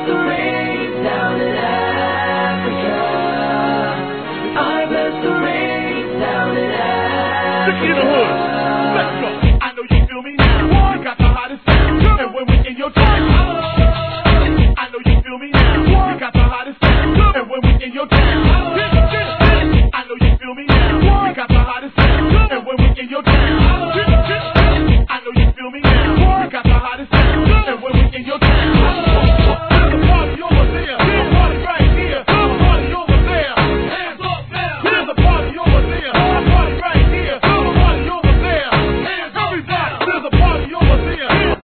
bless the rain down in Africa. I bless the rain down in Africa. Stick in the hood. Let's go. I know you feel me now. We got the hottest sound. And when we in your town. I know you feel me now. We got the hottest sound. And when we in your town. I know you feel me now. We got the hottest sound. And when we in your town. I know you feel me now. We got the hottest sound. And when we in your town.